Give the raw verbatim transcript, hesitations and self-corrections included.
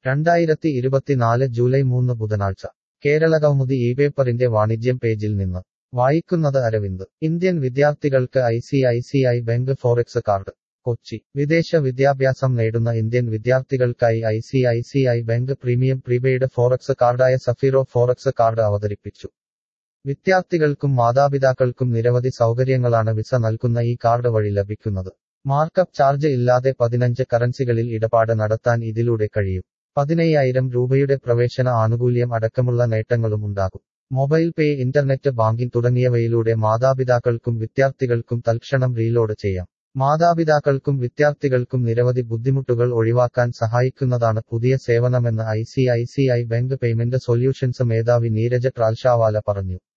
രണ്ടായിരത്തി ഇരുപത്തിനാല് ജൂലൈ മൂന്ന് ബുധനാഴ്ച കേരളകൗമുദി ഈ പേപ്പറിന്റെ വാണിജ്യം പേജിൽ നിന്ന് വായിക്കുന്നത് അരവിന്ദ്. ഇന്ത്യൻ വിദ്യാർത്ഥികൾക്ക് I C I C I bank forex card. Kochi. വിദേശ വിദ്യാഭ്യാസം നേടുന്ന ഇന്ത്യൻ വിദ്യാർത്ഥികൾക്കായി I C I C I bank premium prepaid forex കാർഡായ സഫീറോ ഫോറക്സ് കാർഡ് അവതരിപ്പിച്ചു. വിദ്യാർത്ഥികൾക്കും മാതാപിതാക്കൾക്കും നിരവധി സൗകര്യങ്ങളാണ് വിസ നൽകുന്ന ഈ കാർഡ് വഴി ലഭിക്കുന്നത്. മാർക്കപ്പ് ചാർജ് ഇല്ലാതെ പതിനഞ്ച് കറൻസികളിൽ ഇടപാട് നടത്താൻ ഇതിലൂടെ കഴിയും. പതിനയ്യായിരം രൂപയുടെ പ്രവേശന ആനുകൂല്യം അടക്കമുള്ള നേട്ടങ്ങളും ഉണ്ടാകും. മൊബൈൽ പേ, ഇന്റർനെറ്റ് ബാങ്കിംഗ് തുടങ്ങിയവയിലൂടെ മാതാപിതാക്കൾക്കും വിദ്യാർത്ഥികൾക്കും തൽക്ഷണം റീലോഡ് ചെയ്യാം. മാതാപിതാക്കൾക്കും വിദ്യാർത്ഥികൾക്കും നിരവധി ബുദ്ധിമുട്ടുകൾ ഒഴിവാക്കാൻ സഹായിക്കുന്നതാണ് പുതിയ സേവനമെന്ന് I C I C I bank payment solutions മേധാവി നീരജ് ട്രാൽഷാവാല പറഞ്ഞു.